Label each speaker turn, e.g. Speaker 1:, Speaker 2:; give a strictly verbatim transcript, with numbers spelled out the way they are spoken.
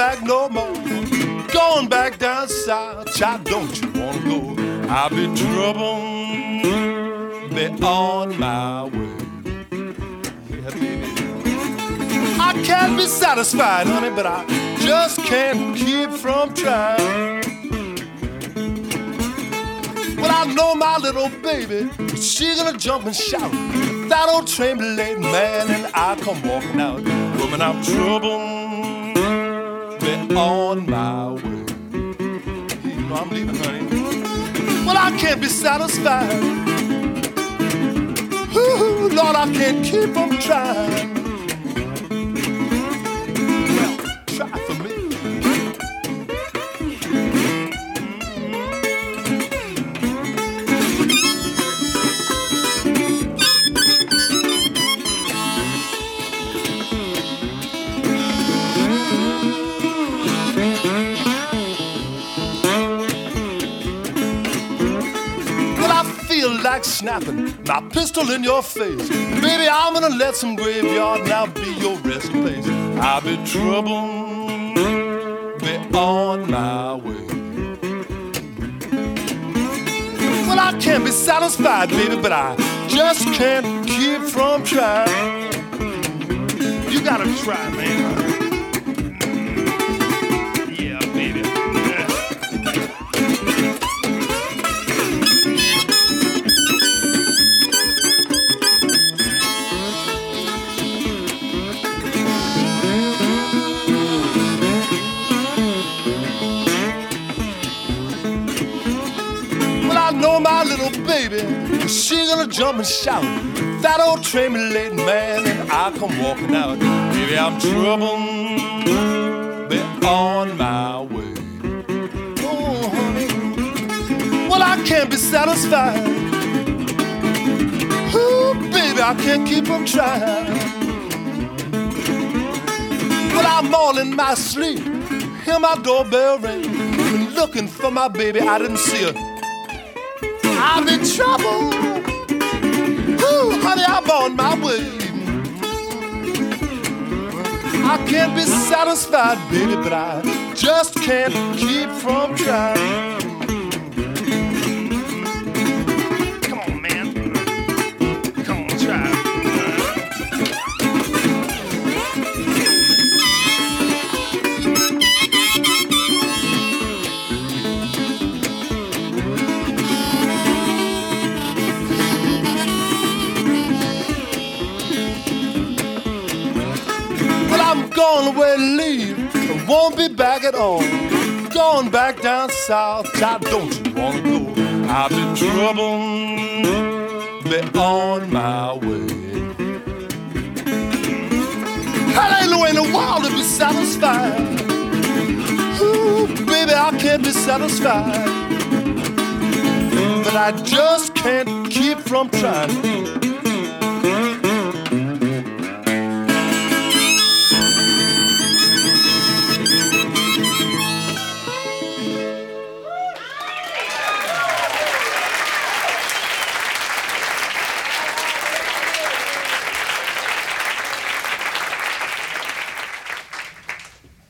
Speaker 1: back no more. Going back down south, child, don't you wanna go? I'll be trouble, be on my way. Yeah, baby. I can't be satisfied, honey, but I just can't keep from trying. Well, I know my little baby, she gonna jump and shout. That old train be late, man, and I come walking out. Woman, I'm trouble, be on my way. You know I'm leaving, honey. Well, I can't be satisfied. Ooh, Lord, I can't keep from trying. Well, try for me. Like snapping my pistol in your face. Baby, I'm gonna let some graveyard now be your resting place. I'll be trouble, be on my way. Well, I can't be satisfied, baby, but I just can't keep from trying. You gotta try, man. Yeah, baby. Yeah. Know my little baby, she gonna jump and shout. That old train be late, man, and I come walking out. Baby, I'm trouble, be on my way. Oh, honey, well, I can't be satisfied. Ooh, baby, I can't keep from trying. Well, I'm all in my sleep, hear my doorbell ring. Been looking for my baby, I didn't see her. I'm in trouble. Ooh, honey, I'm on my way. I can't be satisfied, baby, but I just can't keep from trying. Come on, man. Come on, try. Gone away to leave, I won't be back at all. Going back down south, child, don't you wanna go? I'll be trouble, be on my way. Hell, ain't no way in the world to be satisfied. Ooh, baby, I can't be satisfied. But I just can't keep from trying.